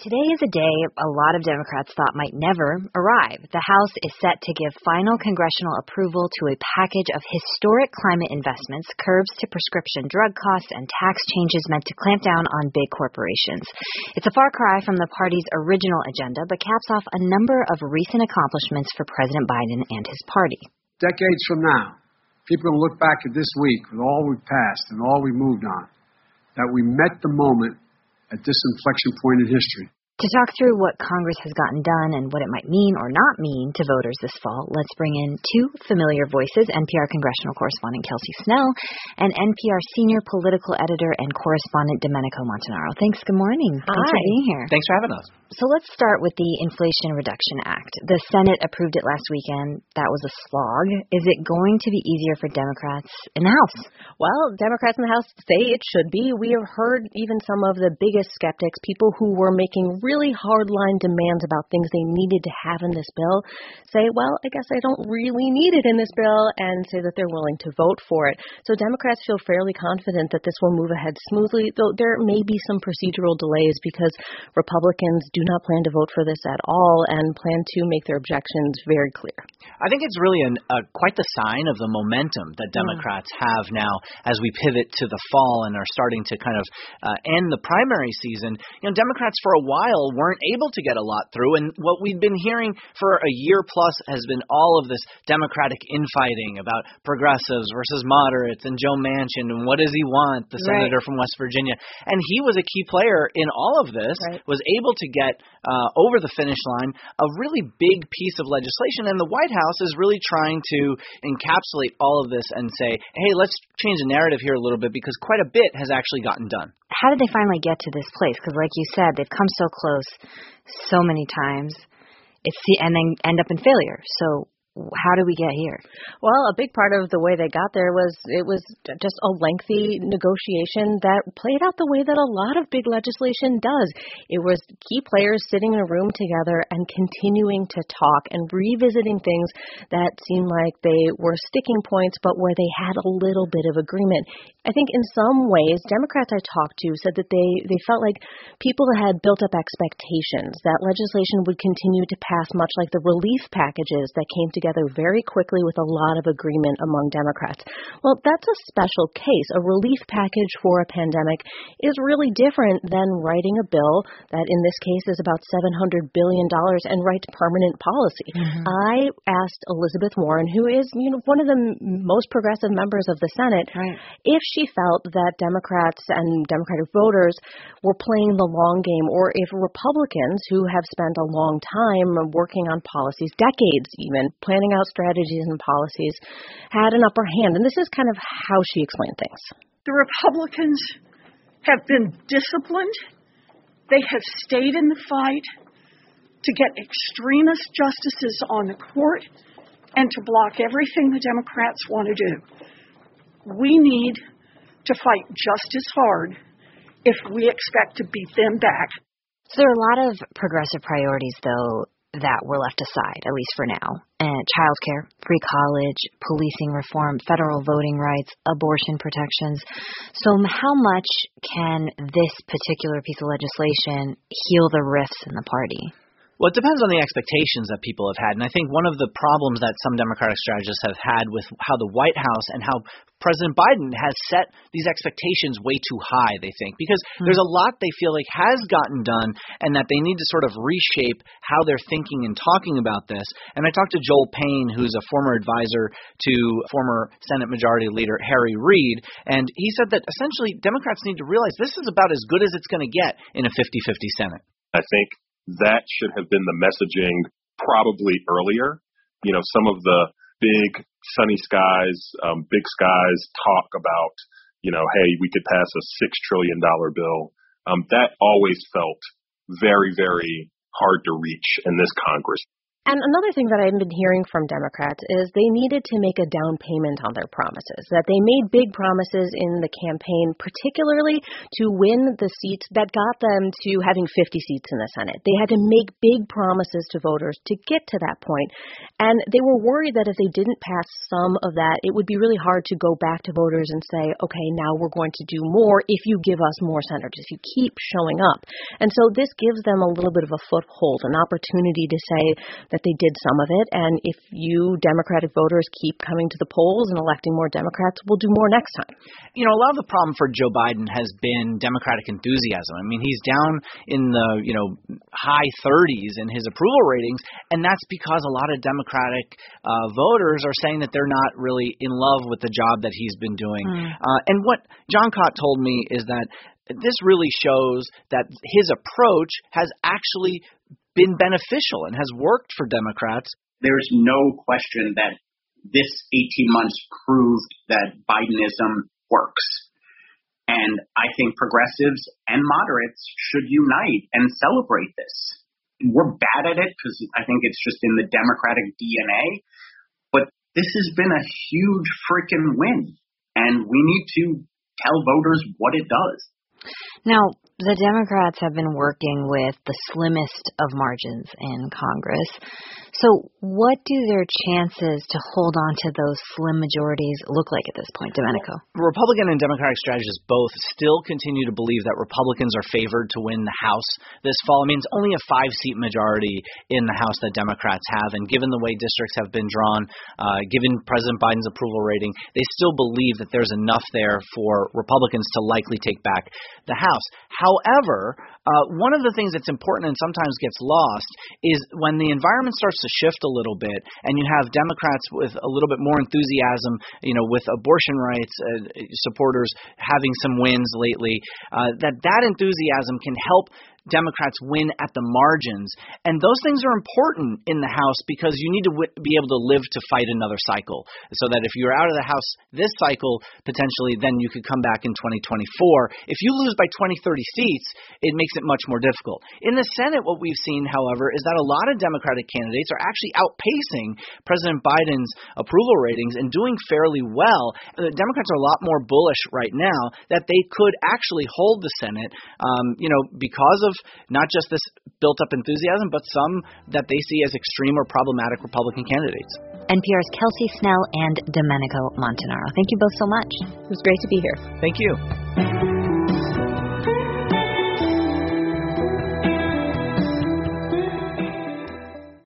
Today is a day a lot of Democrats thought might never arrive. The House is set to give final congressional approval to a package of historic climate investments, curbs to prescription drug costs, and tax changes meant to clamp down on big corporations. It's a far cry from the party's original agenda, but caps off a number of recent accomplishments for President Biden and his party. Decades from now, people will look back at this week with all we've passed and all we moved on, that we met the moment at this inflection point in history. To talk through what Congress has gotten done and what it might mean or not mean to voters this fall, let's bring in two familiar voices, NPR congressional correspondent Kelsey Snell and NPR senior political editor and correspondent Domenico Montanaro. Thanks. Good morning. Hi. Thanks for being here. Thanks for having us. So let's start with the Inflation Reduction Act. The Senate approved it last weekend. That was a slog. Is it going to be easier for Democrats in the House? Well, Democrats in the House say it should be. We have heard even some of the biggest skeptics, people who were making really hardline demands about things they needed to have in this bill, say, well, I guess I don't really need it in this bill, and say that they're willing to vote for it. So Democrats feel fairly confident that this will move ahead smoothly, though there may be some procedural delays because Republicans do not plan to vote for this at all and plan to make their objections very clear. I think it's really quite the sign of the momentum that Democrats have now as we pivot to the fall and are starting to kind of end the primary season. You know, Democrats for a while weren't able to get a lot through, and what we've been hearing for a year plus has been all of this Democratic infighting about progressives versus moderates and Joe Manchin and what does he want, the senator from West Virginia. And he was a key player in all of this, was able to get over the finish line a really big piece of legislation, and the White House is really trying to encapsulate all of this and say, hey, let's change the narrative here a little bit because quite a bit has actually gotten done. How did they finally get to this place? Because like you said, they've come so close so many times and then end up in failure. So how did we get here? Well, a big part of the way they got there was it was just a lengthy negotiation that played out the way that a lot of big legislation does. It was key players sitting in a room together and continuing to talk and revisiting things that seemed like they were sticking points, but where they had a little bit of agreement. I think in some ways, Democrats I talked to said that they felt like people had built up expectations that legislation would continue to pass much like the relief packages that came together very quickly with a lot of agreement among Democrats. Well, that's a special case. A relief package for a pandemic is really different than writing a bill that in this case is about $700 billion and writes permanent policy. I asked Elizabeth Warren, who is one of the most progressive members of the Senate, if she felt that Democrats and Democratic voters were playing the long game, or if Republicans who have spent a long time working on policies, decades even, planning out strategies and policies, had an upper hand. And this is kind of how she explained things. The Republicans have been disciplined. They have stayed in the fight to get extremist justices on the court and to block everything the Democrats want to do. We need to fight just as hard if we expect to beat them back. So there are a lot of progressive priorities, though, that were left aside, at least for now. Childcare, free college, policing reform, federal voting rights, abortion protections. So how much can this particular piece of legislation heal the rifts in the party? Well, it depends on the expectations that people have had. And I think one of the problems that some Democratic strategists have had with how the White House and how President Biden has set these expectations way too high, they think, because there's a lot they feel like has gotten done and that they need to sort of reshape how they're thinking and talking about this. And I talked to Joel Payne, who's a former advisor to former Senate Majority Leader Harry Reid, and he said that essentially Democrats need to realize this is about as good as it's going to get in a 50-50 Senate. I think that should have been the messaging probably earlier. You know, some of the big sunny skies, big skies talk about, hey, we could pass a $6 trillion bill. That always felt very, very hard to reach in this Congress. And another thing that I've been hearing from Democrats is they needed to make a down payment on their promises, that they made big promises in the campaign, particularly to win the seats that got them to having 50 seats in the Senate. They had to make big promises to voters to get to that point. And they were worried that if they didn't pass some of that, it would be really hard to go back to voters and say, okay, now we're going to do more if you give us more senators, if you keep showing up. And so this gives them a little bit of a foothold, an opportunity to say that they did some of it, and if you Democratic voters keep coming to the polls and electing more Democrats, we'll do more next time. You know, a lot of the problem for Joe Biden has been Democratic enthusiasm. I mean, he's down in the, high 30s in his approval ratings, and that's because a lot of Democratic voters are saying that they're not really in love with the job that he's been doing. And what John Cott told me is that this really shows that his approach has actually been beneficial and has worked for Democrats. There's no question that this 18 months proved that Bidenism works. And I think progressives and moderates should unite and celebrate this. We're bad at it because I think it's just in the Democratic DNA. But this has been a huge freaking win. And we need to tell voters what it does. Now, the Democrats have been working with the slimmest of margins in Congress. So what do their chances to hold on to those slim majorities look like at this point, Domenico? Republican and Democratic strategists both still continue to believe that Republicans are favored to win the House this fall. I mean, it's only a 5-seat majority in the House that Democrats have, and given the way districts have been drawn, given President Biden's approval rating, they still believe that there's enough there for Republicans to likely take back the House. However, one of the things that's important and sometimes gets lost is when the environment starts to shift a little bit and you have Democrats with a little bit more enthusiasm, with abortion rights supporters having some wins lately, that enthusiasm can help Democrats win at the margins. And those things are important in the House because you need to be able to live to fight another cycle. So that if you're out of the House this cycle, potentially, then you could come back in 2024. If you lose by 20, 30 seats, it makes it much more difficult. In the Senate, what we've seen, however, is that a lot of Democratic candidates are actually outpacing President Biden's approval ratings and doing fairly well. The Democrats are a lot more bullish right now that they could actually hold the Senate, because of not just this built-up enthusiasm, but some that they see as extreme or problematic Republican candidates. NPR's Kelsey Snell and Domenico Montanaro. Thank you both so much. It was great to be here. Thank you.